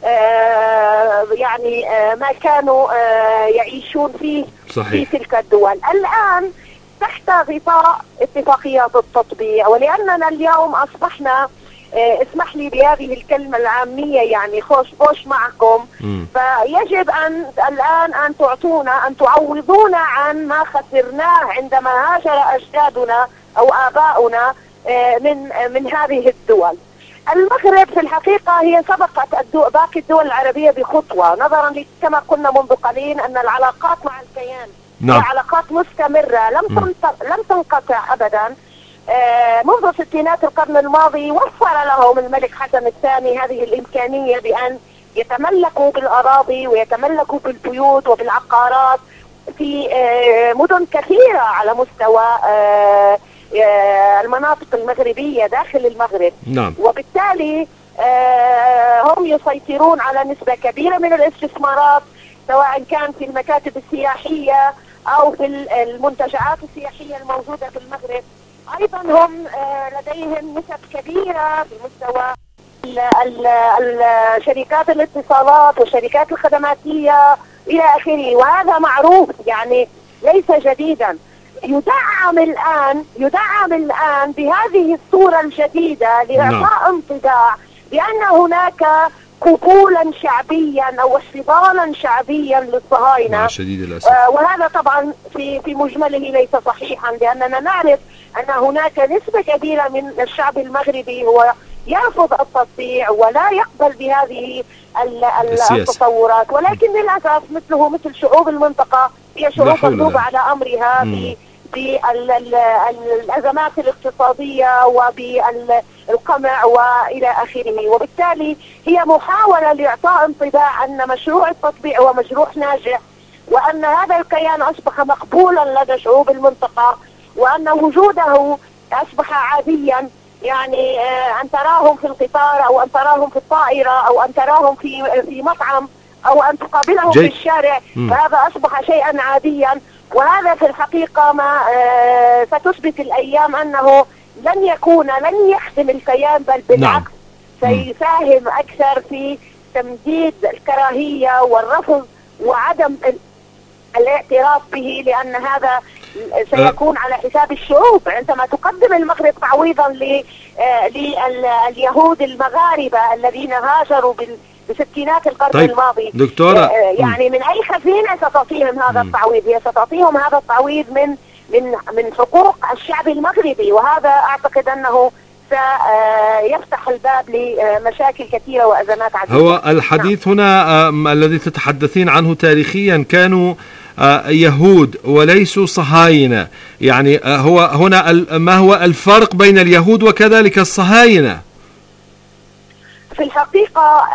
S6: يعني ما كانوا يعيشون فيه في تلك الدول. الآن تحت غطاء اتفاقيات التطبيع، ولأننا اليوم أصبحنا اسمح لي بهذه الكلمة العامية يعني خوش بوش معكم، فيجب الآن أن تعطونا أن تعوضونا عن ما خسرناه عندما هاجر أجدادنا أو آباؤنا من هذه الدول. المغرب في الحقيقة هي سبقت باقي الدول العربية بخطوة، نظرا كما قلنا منذ قليل أن العلاقات مع الكيان هي علاقات مستمرة لم تنقطع أبدا. منذ ستينات القرن الماضي وفر لهم الملك حسن الثاني هذه الإمكانية بأن يتملكوا بالأراضي ويتملكوا بالبيوت وبالعقارات في مدن كثيرة على مستوى المناطق المغربية داخل المغرب. وبالتالي هم يسيطرون على نسبة كبيرة من الاستثمارات سواء كان في المكاتب السياحية أو في المنتجعات السياحية الموجودة في المغرب. أيضا هم لديهم نسب كبيرة بمستوى شركات الاتصالات والشركات الخدماتية إلى آخره، وهذا معروف يعني ليس جديدا. يدعم الآن بهذه الصورة الجديدة لإعطاء انطباع بأن هناك قبولا شعبيا أو استضالا شعبيا للصهاينة،
S5: شديد الأسف.
S6: وهذا طبعا في مجمله ليس صحيحا، لأننا نعرف أن هناك نسبة كبيرة من الشعب المغربي هو يرفض التطبيع ولا يقبل بهذه التصورات، ولكن للأسف مثله مثل شعوب المنطقة هي شعوب مغلوبة على أمرها بالأزمات الاقتصادية وبالقمع وإلى آخره، وبالتالي هي محاولة لإعطاء انطباع أن مشروع التطبيع هو مشروع ناجح، وأن هذا الكيان أصبح مقبولا لدى شعوب المنطقة، وأن وجوده أصبح عاديا. يعني أن تراهم في القطار أو أن تراهم في الطائرة أو أن تراهم في مطعم أو أن تقابلهم في الشارع، فهذا أصبح شيئا عاديا. وهذا في الحقيقة ما ستثبت الأيام أنه لن يخدم الكيان، بل بالعكس سيساهم أكثر في تمديد الكراهية والرفض وعدم الاعتراف به، لأن هذا سيكون على حساب الشعوب. عندما تقدم المغرب تعويضا لليهود المغاربة الذين هاجروا بستينات القرن الماضي،
S5: دكتورة
S6: يعني من أي خزينة ستعطيهم هذا التعويض؟ هي ستعطيهم هذا التعويض من حقوق الشعب المغربي، وهذا أعتقد أنه سيفتح الباب لمشاكل كثيرة وأزمات عديدة.
S5: هو الحديث هنا الذي تتحدثين عنه تاريخيا كانوا يهود وليسوا صهاينة، يعني هو هنا ما هو الفرق بين اليهود وكذلك الصهاينة؟
S6: في الحقيقة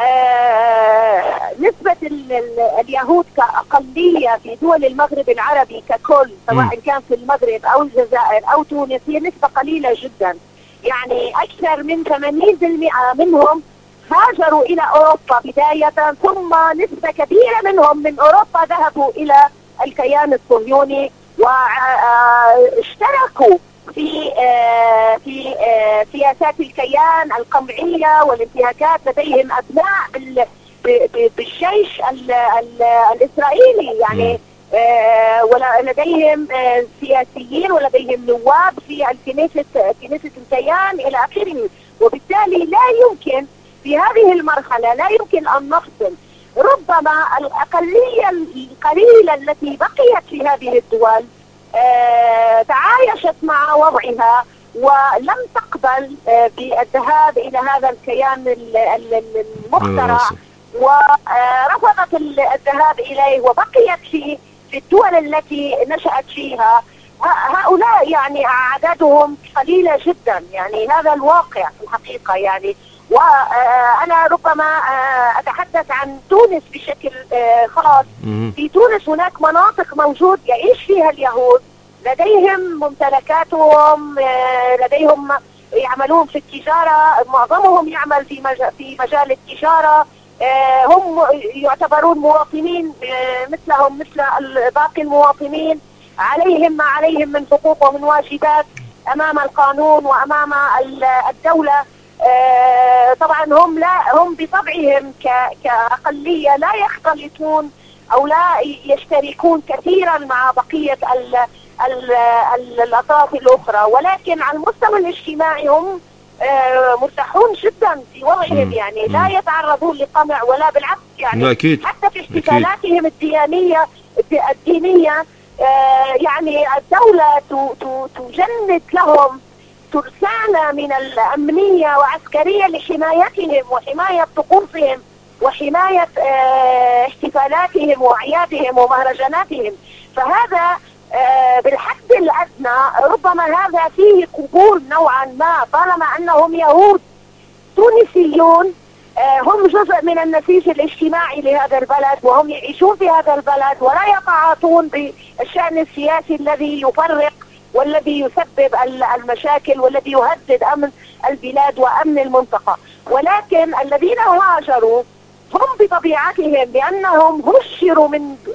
S6: نسبة اليهود كأقلية في دول المغرب العربي ككل، سواء كان في المغرب أو الجزائر أو تونس، هي نسبة قليلة جدا. يعني أكثر من 80% منهم هاجروا إلى أوروبا بداية، ثم نسبة كبيرة منهم من أوروبا ذهبوا إلى الكيان الصهيوني واشتركوا في سياسات الكيان القمعية والانتهاكات. لديهم أبناء بالجيش الإسرائيلي، يعني ولديهم سياسيين ولديهم نواب في كنيسة الكيان إلى آخره. وبالتالي لا يمكن في هذه المرحلة أن نفصل. ربما الأقلية القليلة التي بقيت في هذه الدول تعايشت مع وضعها ولم تقبل بالذهاب إلى هذا الكيان المخترع، ورفضت الذهاب إليه وبقيت في الدول التي نشأت فيها. هؤلاء يعني أعدادهم قليلة جدا، يعني هذا الواقع في الحقيقة. يعني وأنا ربما أتحدث عن تونس بشكل خاص. في تونس هناك مناطق موجود يعيش فيها اليهود، لديهم ممتلكاتهم، لديهم يعملون في التجارة، معظمهم يعمل في مجال التجارة، هم يعتبرون مواطنين مثلهم مثل باقي المواطنين، عليهم ما عليهم من حقوق ومن واجبات أمام القانون وأمام الدولة. طبعا هم بطبعهم كأقلية لا يختلطون أو لا يشتركون كثيرا مع بقية الأطراف الأخرى، ولكن على المستوى الاجتماعي هم مرتاحون جدا في وضعهم، يعني لا يتعرضون لقمع ولا بالعكس. يعني حتى في احتفالاتهم الدينية يعني الدولة تجند لهم ترسانة من الأمنية وعسكرية لحمايتهم وحماية طقوسهم وحماية احتفالاتهم وأعيادهم ومهرجاناتهم. فهذا بالحد الأدنى ربما هذا فيه قبول نوعا ما، طالما أنهم يهود تونسيون، هم جزء من النسيج الاجتماعي لهذا البلد، وهم يعيشون في هذا البلد ولا يتعاطون بالشأن السياسي الذي يفرق والذي يسبب المشاكل والذي يهدد أمن البلاد وأمن المنطقة. ولكن الذين هاجروا هم بطبيعتهم لأنهم هجروا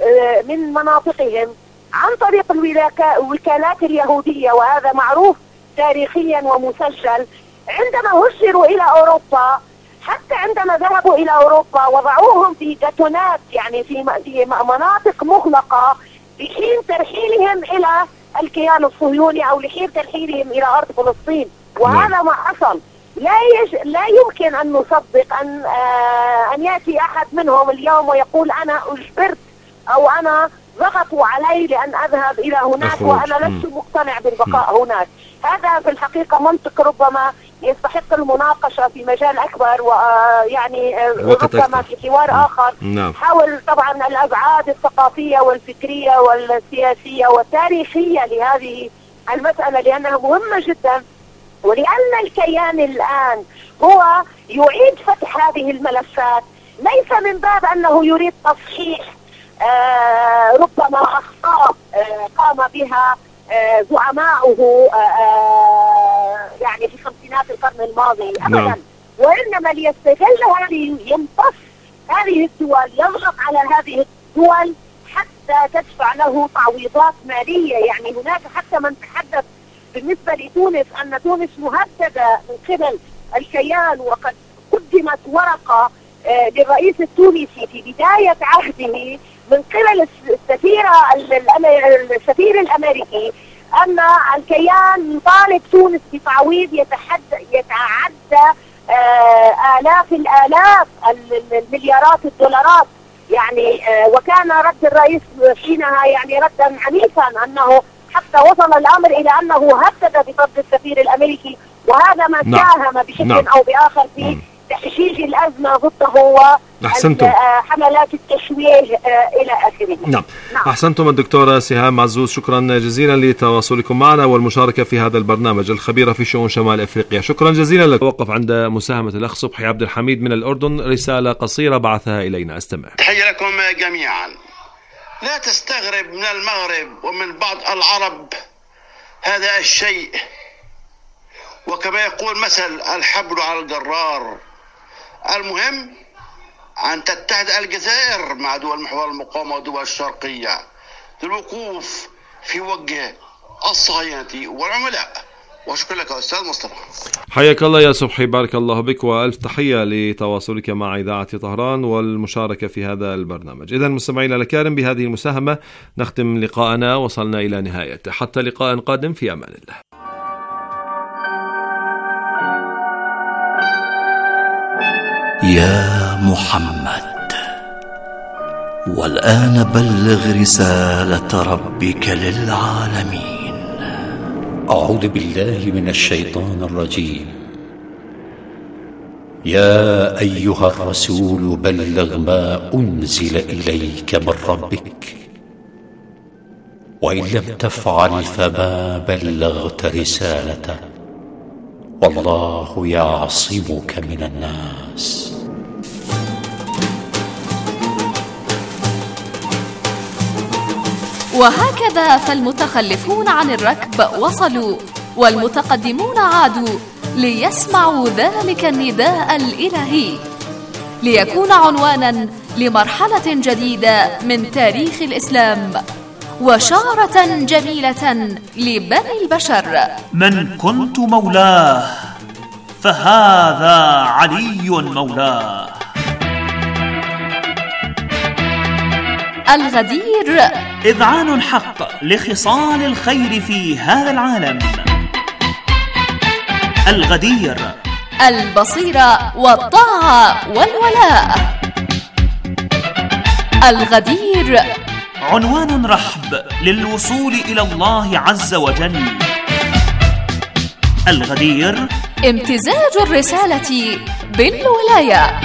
S6: من مناطقهم عن طريق الوكالات اليهودية، وهذا معروف تاريخيا ومسجل. عندما هجروا إلى أوروبا، حتى عندما ذهبوا إلى أوروبا وضعوهم في جاتونات، يعني في مناطق مغلقة لحين ترحيلهم إلى الكيان الصهيوني أو لحين ترحيلهم إلى أرض فلسطين. وهذا ما حصل. لا يمكن أن نصدق أن يأتي أحد منهم اليوم ويقول أنا أجبرت أو أنا ضغطوا علي لأن أذهب إلى هناك وأنا لست مقتنع بالبقاء هناك. هذا في الحقيقة منطق ربما يستحق المناقشة في مجال أكبر، ويعني ربما في حوار آخر حول طبعا الأبعاد الثقافية والفكرية والسياسية والتاريخية لهذه المسألة، لأنها مهمة جدا. ولأن الكيان الآن هو يعيد فتح هذه الملفات، ليس من باب أنه يريد تصحيح ربما أخطاء قام بها زعماؤه يعني في خمسينات القرن الماضي أبدا، وإنما ليستغل يمتص هذه الدول، يضغط على هذه الدول حتى تدفع له تعويضات مالية. يعني هناك حتى من تحدث بالنسبة لتونس أن تونس مهددة من قبل الكيان، وقد قدمت ورقة للرئيس التونسي في بداية عهده من قبل السفير الأمريكي أن الكيان يطالب تونس بتعويض يتعدى آلاف الآلاف المليارات الدولارات. يعني وكان رد الرئيس حينها يعني ردا عنيفا، أنه حتى وصل الأمر إلى أنه هدد بطرد السفير الأمريكي، وهذا ما ساهم بشكل أو بآخر في تحجيج الأزمة ضده وحملات التشويه إلى آخره.
S5: نعم. أحسنتم الدكتورة سهام عزوز، شكرا جزيلا لتواصلكم معنا والمشاركة في هذا البرنامج، الخبيرة في شؤون شمال أفريقيا. شكرا جزيلا لك. توقف عند مساهمة الأخ صبحي عبد الحميد من الأردن، رسالة قصيرة بعثها إلينا، استمع.
S7: تحية لكم جميعا. لا تستغرب من المغرب ومن بعض العرب هذا الشيء، وكما يقول مثل الحبل على الجرار. المهم أن تتحد الجزائر مع دول محور المقاومة والدول الشرقية للوقوف في وجه الصهاينة والعملاء. وشكرا لك أستاذ مصطفى.
S5: حياك الله يا صبحي، بارك الله بك، وألف تحية لتواصلك مع إذاعة طهران والمشاركة في هذا البرنامج. إذن مستمعينا الكرام، بهذه المساهمة نختم لقاءنا، وصلنا إلى نهايته. حتى لقاء قادم، في أمان الله.
S8: يا محمد، والآن بلغ رسالة ربك للعالمين.
S9: أعوذ بالله من الشيطان الرجيم. يا أيها الرسول بلغ ما أنزل إليك من ربك، وإن لم تفعل فما بلغت رسالته، والله يعصمك من الناس.
S3: وهكذا فالمتخلفون عن الركب وصلوا، والمتقدمون عادوا ليسمعوا ذلك النداء الإلهي، ليكون عنوانا لمرحلة جديدة من تاريخ الإسلام، وشارة جميلة لبني البشر.
S10: من كنت مولاه فهذا علي مولاه.
S3: الغدير،
S10: إذعان حق لخصال الخير في هذا العالم. الغدير،
S3: البصيرة والطاعة والولاء. الغدير،
S10: عنوان رحب للوصول إلى الله عز وجل. الغدير،
S3: امتزاج الرسالة بالولاية.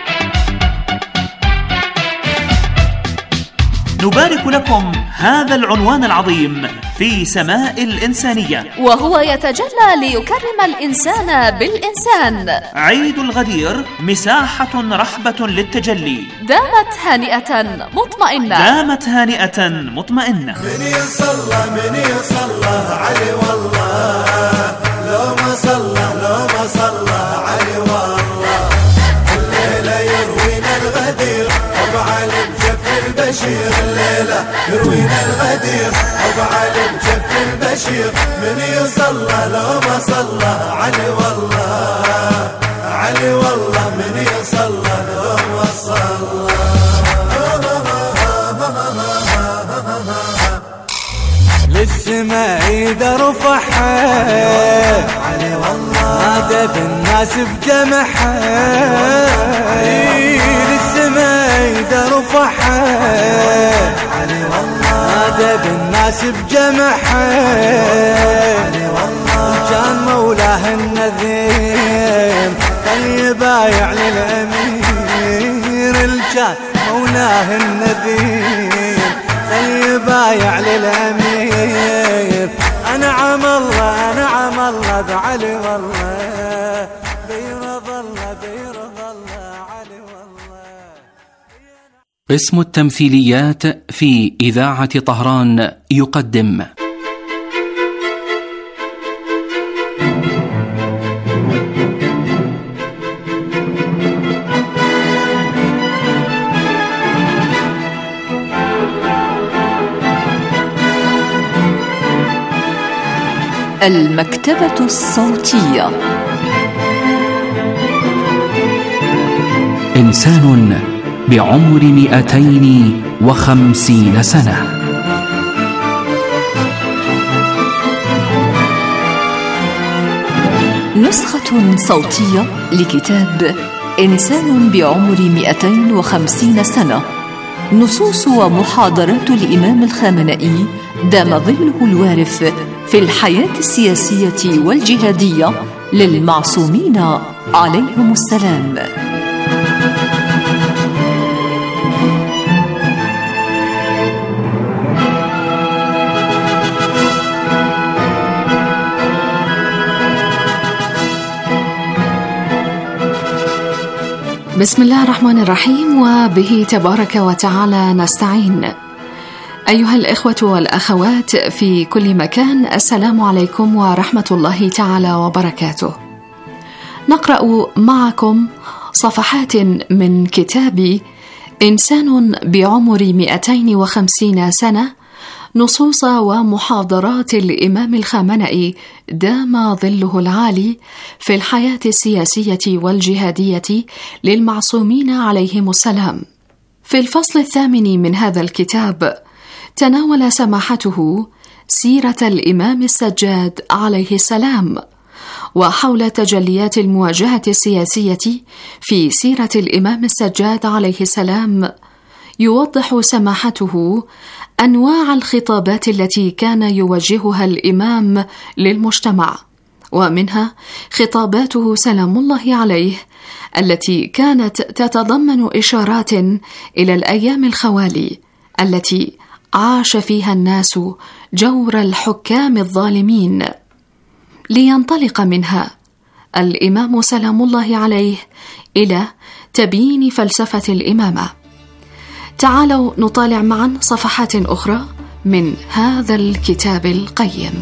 S10: نبارك لكم هذا العنوان العظيم في سماء الإنسانية،
S3: وهو يتجلى ليكرم الإنسان بالإنسان.
S10: عيد الغدير مساحة رحبة للتجلي.
S3: دامت هانئة مطمئنة.
S10: دامت هانئة مطمئنة.
S11: من يصلى علي والله، لو ما صلى علي والله. الليلة يروينا الغدير أبو علي بجف البشير. الليلة يروينا الغدير أبو علي بجف البشير. بشير من يصلى لو ما صلى علي والله علي والله من يصلى لو ما صلى للسماء ايده رفعها علي والله نادى بالناس بجمعها للسماء ايده رفعها علي والله نادى بالناس بجمعها علي والله كان مولاه النذير طيب بايع للامير الكان مولاه النذير طيب بايع للامير انعم الله بعلي والله بيرضى الله علي والله.
S12: قسم التمثيليات في إذاعة طهران يقدم
S3: المكتبة الصوتية.
S12: إنسان بعمر 250 سنة.
S3: نسخة صوتية لكتاب إنسان بعمر 250 سنة، نصوص ومحاضرات الإمام الخامنئي دام ظله الوارف في الحياة السياسية والجهادية للمعصومين عليهم السلام.
S13: بسم الله الرحمن الرحيم، وبه تبارك وتعالى نستعين. أيها الإخوة والأخوات في كل مكان، السلام عليكم ورحمة الله تعالى وبركاته. نقرأ معكم صفحات من كتاب إنسان بعمر 250 سنة، نصوص ومحاضرات الإمام الخامنئي دام ظله العالي في الحياة السياسية والجهادية للمعصومين عليهم السلام. في الفصل 8 من هذا الكتاب تناول سماحته سيرة الإمام السجاد عليه السلام، وحول تجليات المواجهة السياسية في سيرة الإمام السجاد عليه السلام يوضح سماحته أنواع الخطابات التي كان يوجهها الإمام للمجتمع، ومنها خطاباته سلام الله عليه التي كانت تتضمن إشارات إلى الأيام الخوالي التي عاش فيها الناس جور الحكام الظالمين، لينطلق منها الإمام سلام الله عليه إلى تبيين فلسفة الإمامة. تعالوا نطالع معا صفحات أخرى من هذا الكتاب القيم.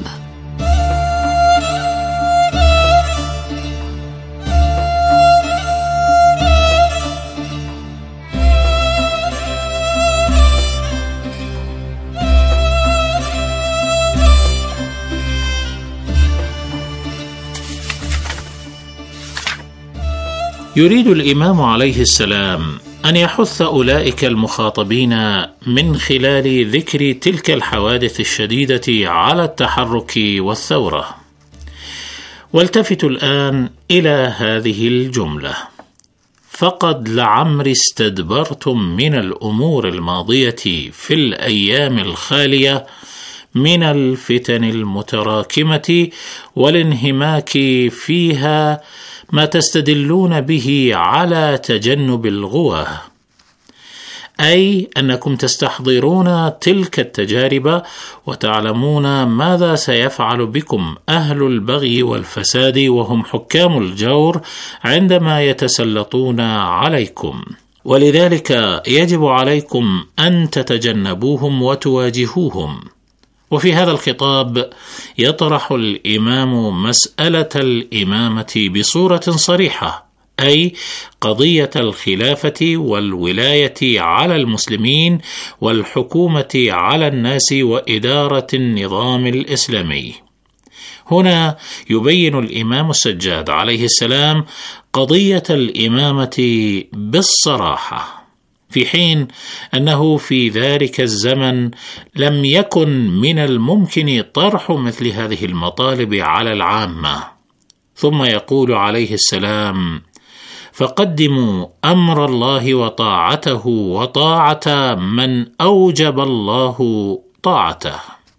S14: يريد الإمام عليه السلام أن يحث أولئك المخاطبين من خلال ذكر تلك الحوادث الشديدة على التحرك والثورة. والتفتوا الآن إلى هذه الجملة: فقد لعمر استدبرتم من الأمور الماضية في الأيام الخالية من الفتن المتراكمة والانهماك فيها ما تستدلون به على تجنب الغوى، أي أنكم تستحضرون تلك التجارب وتعلمون ماذا سيفعل بكم أهل البغي والفساد وهم حكام الجور عندما يتسلطون عليكم، ولذلك يجب عليكم أن تتجنبوهم وتواجهوهم. وفي هذا الخطاب يطرح الإمام مسألة الإمامة بصورة صريحة، أي قضية الخلافة والولاية على المسلمين والحكومة على الناس وإدارة النظام الإسلامي. هنا يبين الإمام السجاد عليه السلام قضية الإمامة بالصراحة، في حين أنه في ذلك الزمن لم يكن من الممكن طرح مثل هذه المطالب على العامة. ثم يقول عليه السلام: فقدموا أمر الله وطاعته وطاعة من أوجب الله طاعته.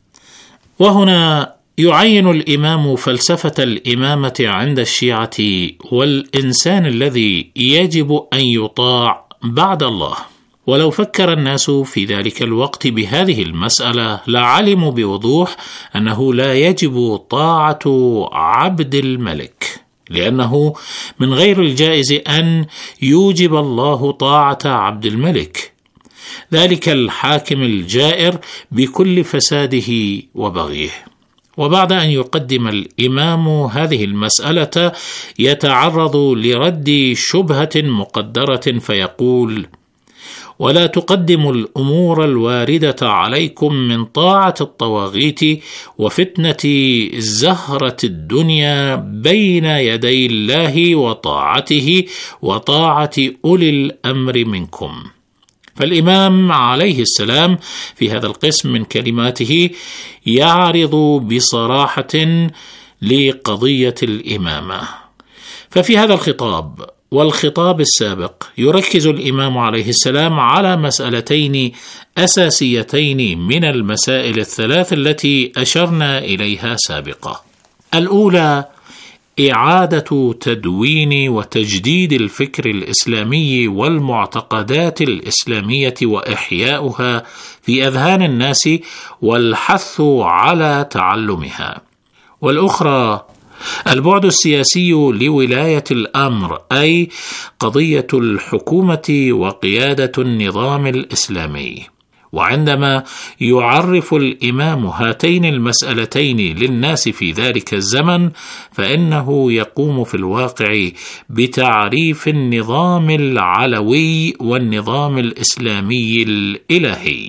S14: وهنا يعين الإمام فلسفة الإمامة عند الشيعة والإنسان الذي يجب أن يطاع بعد الله. ولو فكر الناس في ذلك الوقت بهذه المسألة لعلموا بوضوح أنه لا يجب طاعة عبد الملك، لأنه من غير الجائز أن يوجب الله طاعة عبد الملك، ذلك الحاكم الجائر بكل فساده وبغيه. وبعد أن يقدم الإمام هذه المسألة يتعرض لرد شبهة مقدرة فيقول: ولا تقدموا الأمور الواردة عليكم من طاعة الطواغيت وفتنة زهرة الدنيا بين يدي الله وطاعته وطاعة أولي الأمر منكم. فالإمام عليه السلام في هذا القسم من كلماته يعرض بصراحة لقضية الإمامة. ففي هذا الخطاب والخطاب السابق يركز الإمام عليه السلام على مسألتين أساسيتين من المسائل الثلاث التي أشرنا إليها سابقا. الأولى إعادة تدوين وتجديد الفكر الإسلامي والمعتقدات الإسلامية وإحياؤها في أذهان الناس والحث على تعلمها. والأخرى البعد السياسي لولاية الأمر، أي قضية الحكومة وقيادة النظام الإسلامي. وعندما يعرف الإمام هاتين المسألتين للناس في ذلك الزمن فإنه يقوم في الواقع بتعريف النظام العلوي والنظام الإسلامي الإلهي.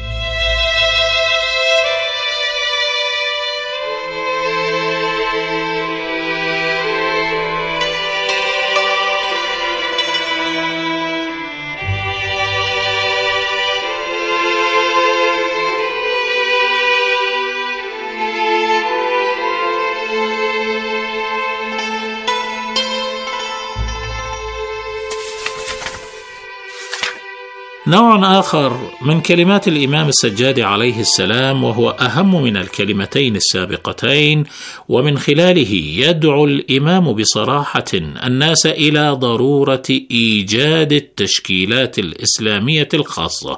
S14: نوع آخر من كلمات الإمام السجاد عليه السلام، وهو أهم من الكلمتين السابقتين، ومن خلاله يدعو الإمام بصراحة الناس إلى ضرورة إيجاد التشكيلات الإسلامية الخاصة.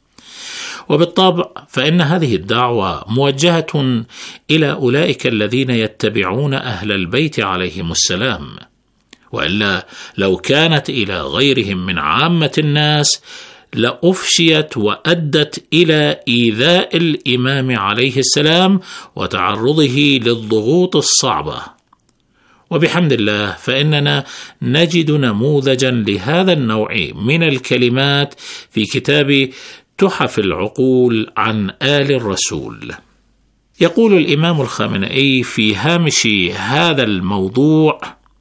S14: وبالطبع فإن هذه الدعوة موجهة إلى أولئك الذين يتبعون أهل البيت عليهم السلام، وإلا لو كانت إلى غيرهم من عامة الناس لأفشيت وأدت إلى إيذاء الإمام عليه السلام وتعرضه للضغوط الصعبة. وبحمد الله فإننا نجد نموذجا لهذا النوع من الكلمات في كتاب تحف العقول عن آل الرسول. يقول الإمام الخامنئي في هامش هذا الموضوع: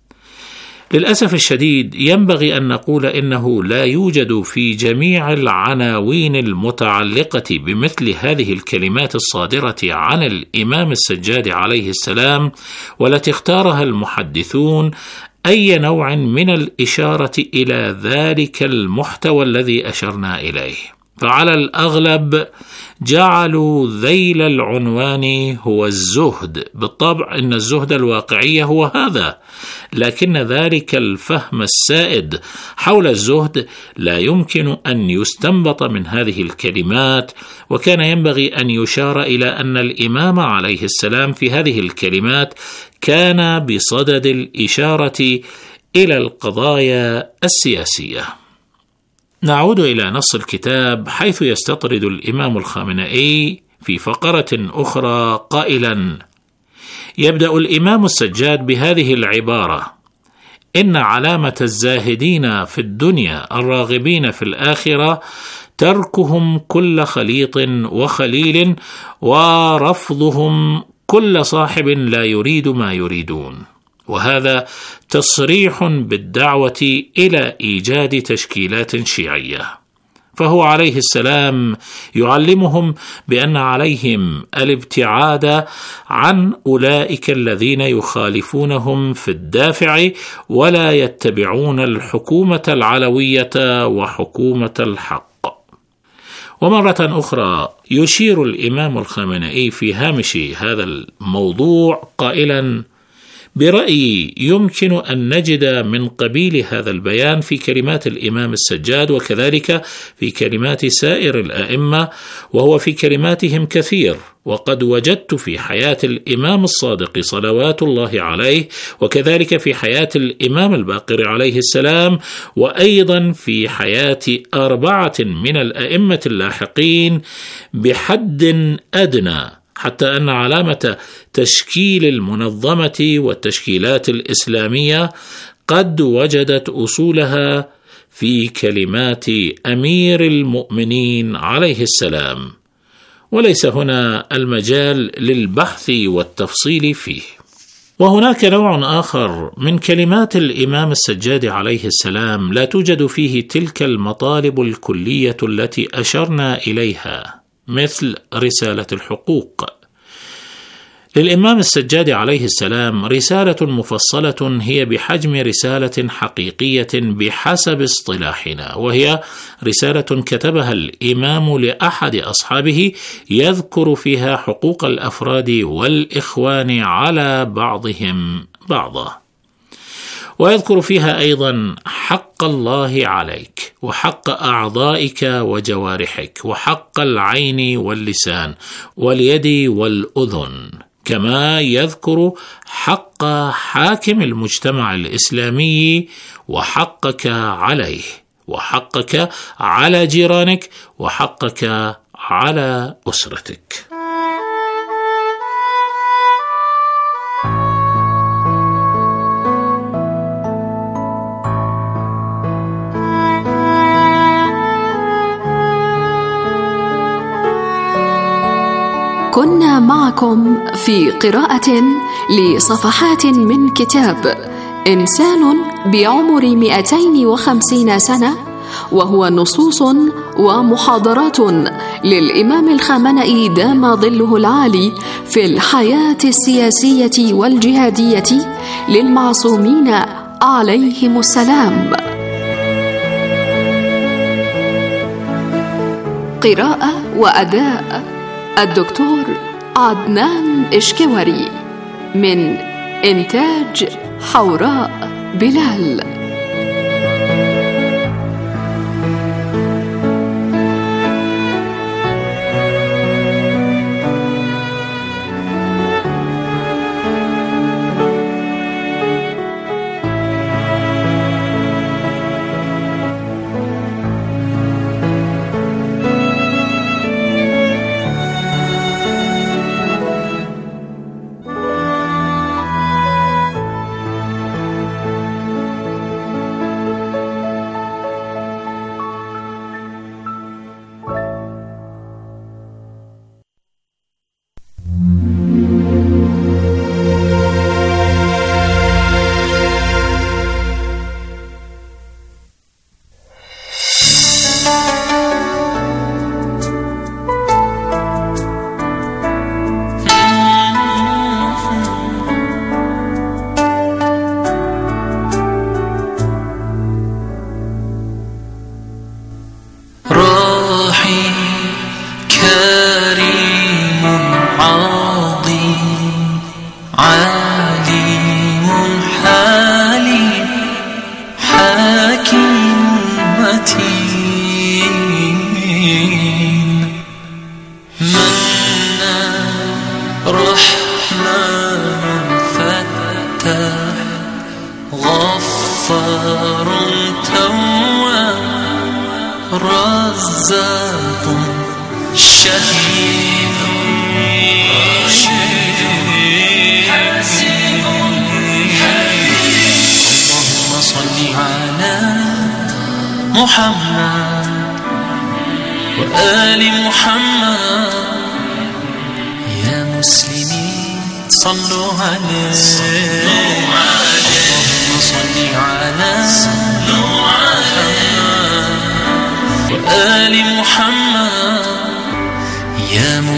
S14: للأسف الشديد ينبغي أن نقول إنه لا يوجد في جميع العناوين المتعلقة بمثل هذه الكلمات الصادرة عن الإمام السجاد عليه السلام والتي اختارها المحدثون أي نوع من الإشارة إلى ذلك المحتوى الذي أشرنا إليه، فعلى الأغلب جعلوا ذيل العنوان هو الزهد. بالطبع إن الزهد الواقعي هو هذا، لكن ذلك الفهم السائد حول الزهد لا يمكن أن يستنبط من هذه الكلمات. وكان ينبغي أن يشار إلى أن الإمام عليه السلام في هذه الكلمات كان بصدد الإشارة إلى القضايا السياسية. نعود إلى نص الكتاب حيث يستطرد الإمام الخامنئي في فقرة أخرى قائلا: يبدأ الإمام السجاد بهذه العبارة: إن علامة الزاهدين في الدنيا الراغبين في الآخرة تركهم كل خليط وخليل ورفضهم كل صاحب لا يريد ما يريدون، وهذا تصريح بالدعوة إلى إيجاد تشكيلات شيعية. فهو عليه السلام يعلمهم بأن عليهم الابتعاد عن أولئك الذين يخالفونهم في الدافع ولا يتبعون الحكومة العلوية وحكومة الحق. ومرة أخرى يشير الإمام الخامنئي في هامش هذا الموضوع قائلا: برأيي يمكن أن نجد من قبيل هذا البيان في كلمات الإمام السجاد، وكذلك في كلمات سائر الأئمة، وهو في كلماتهم كثير، وقد وجدت في حياة الإمام الصادق صلوات الله عليه، وكذلك في حياة الإمام الباقر عليه السلام، وأيضا في حياة 4 من الأئمة اللاحقين بحد أدنى، حتى أن علامة تشكيل المنظمة والتشكيلات الإسلامية قد وجدت أصولها في كلمات أمير المؤمنين عليه السلام، وليس هنا المجال للبحث والتفصيل فيه. وهناك نوع آخر من كلمات الإمام السجاد عليه السلام لا توجد فيه تلك المطالب الكلية التي أشرنا إليها، مثل رسالة الحقوق. للإمام السجاد عليه السلام رسالة مفصلة هي بحجم رسالة حقيقية بحسب اصطلاحنا، وهي رسالة كتبها الإمام لأحد أصحابه يذكر فيها حقوق الأفراد والإخوان على بعضهم بعضا، ويذكر فيها أيضا حق الله عليك، وحق أعضائك وجوارحك، وحق العين واللسان واليد والأذن، كما يذكر حق حاكم المجتمع الإسلامي وحقك عليه، وحقك على جيرانك، وحقك على أسرتك.
S13: كنا معكم في قراءة لصفحات من كتاب إنسان بعمر 250 سنة، وهو نصوص ومحاضرات للإمام الخامنئي دام ظله العالي في الحياة السياسية والجهادية للمعصومين عليهم السلام. قراءة وأداء الدكتور عدنان إشكوري، من إنتاج حوراء بلال.
S15: وآل محمد. يا مسلمين صلوا عليه اللهم صل على محمد وآل محمد. يا